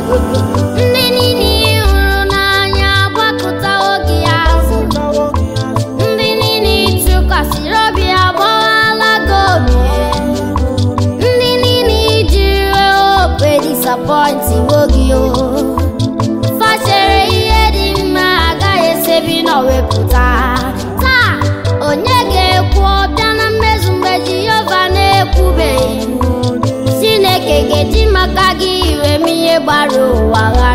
Ndị niile hụrụ n'anya gbakọtawo gị azụ. Ndị niile tụkwasịrị obi agbawala gị obi. Ndị niile jiri ope disappointiwo gị o. Fachere ihe dị mma agaghị esebi n'owepụta. Taa onye ga-ekwu ọbịa na mmezu mgbe Jehova na-ekwubeghị? Chineke ga-eji maka gị iwe m ihe gbara ụwa gha.